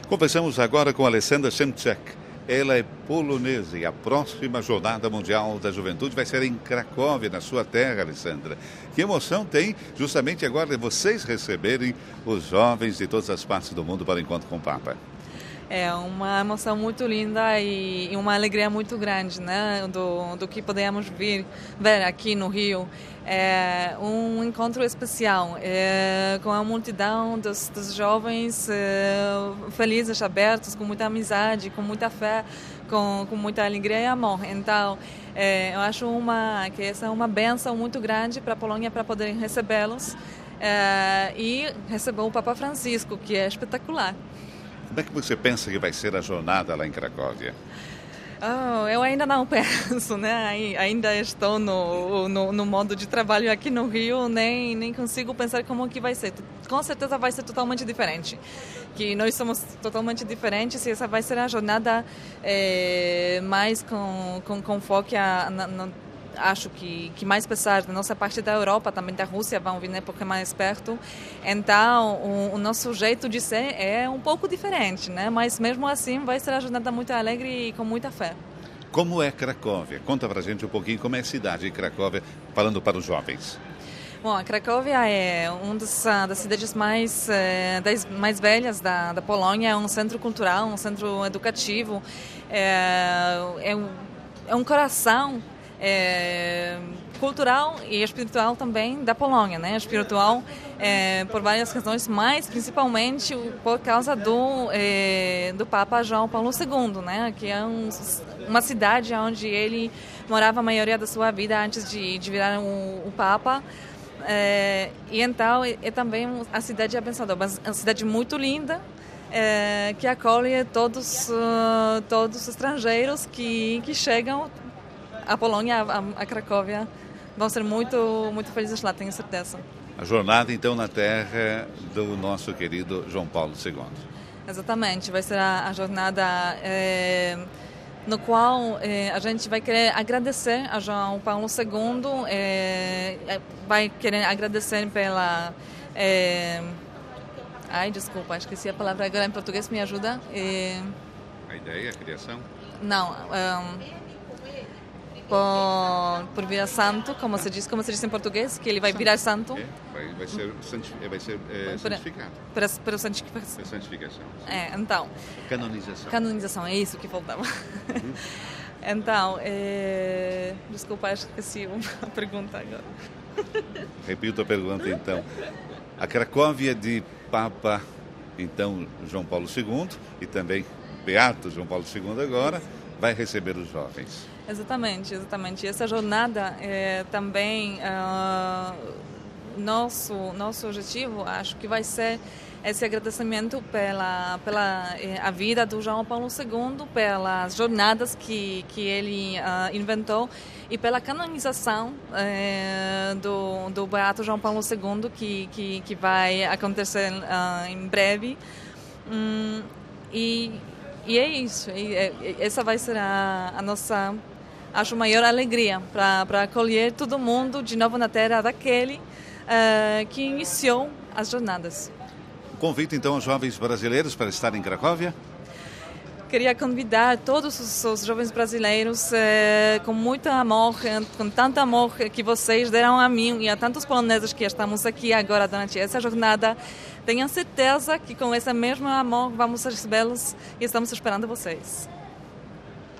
Conversamos agora com Alessandra Szymczak. Ela é polonesa e a próxima Jornada Mundial da Juventude vai ser em Cracóvia, na sua terra, Alessandra. Que emoção tem justamente agora vocês receberem os jovens de todas as partes do mundo para o encontro com o Papa. É uma emoção muito linda e uma alegria muito grande, né, do que podemos ver aqui no Rio. É um encontro especial com a multidão dos jovens felizes, abertos, com muita amizade, com muita fé, com muita alegria e amor. Então, eu acho que essa é uma bênção muito grande para a Polônia, para poder recebê-los e receber o Papa Francisco, que é espetacular. Como é que você pensa que vai ser a jornada lá em Cracóvia? Eu ainda não penso, né? Ainda estou no modo de trabalho aqui no Rio, nem consigo pensar como que vai ser. Com certeza vai ser totalmente diferente. Que nós somos totalmente diferentes e essa vai ser a jornada mais com foco acho que mais pesar da nossa parte da Europa, também da Rússia, vão vir, né, porque é mais perto. Então, o nosso jeito de ser é um pouco diferente, né? Mas mesmo assim vai ser a jornada muito alegre e com muita fé. Como é Cracóvia? Conta pra gente um pouquinho como é a cidade de Cracóvia, falando para os jovens. Bom, a Cracóvia é uma das cidades das mais velhas da Polônia, é um centro cultural, um centro educativo, é um coração cultural e espiritual também da Polônia, né? Espiritual por várias razões, mas principalmente por causa do Papa João Paulo II, né? Que é uma cidade onde ele morava a maioria da sua vida antes de virar o Papa. E então é também a cidade abençoada, mas é uma cidade muito linda. Que acolhe todos os estrangeiros que chegam à Polônia, a Cracóvia. Vão ser muito, muito felizes lá, tenho certeza. A jornada, então, na terra do nosso querido João Paulo II. Exatamente, vai ser a jornada no qual a gente vai querer agradecer a João Paulo II, vai querer agradecer pela... desculpa, esqueci a palavra agora em português, me ajuda? A ideia, a criação? Não, por virar santo, como se diz em português, que ele vai virar santo. Vai ser santificado. Para santificação. Então. Canonização. Canonização, é isso que faltava. Então, desculpa, esqueci a pergunta agora. Repito a pergunta, então. A Cracóvia de Papa, então, João Paulo II, e também Beato João Paulo II agora, vai receber os jovens. Exatamente. Essa jornada também nosso objetivo, acho que vai ser esse agradecimento pela a vida do João Paulo II, pelas jornadas que ele inventou e pela canonização do Beato João Paulo II que vai acontecer em breve. E é isso. Essa vai ser a nossa, acho, maior alegria para acolher todo mundo de novo na terra daquele que iniciou as jornadas. Convite, então, aos jovens brasileiros para estar em Cracóvia? Queria convidar todos os jovens brasileiros com muito amor, com tanto amor que vocês deram a mim e a tantos poloneses que estamos aqui agora durante essa jornada. Tenham certeza que com esse mesmo amor vamos recebê-los e estamos esperando vocês.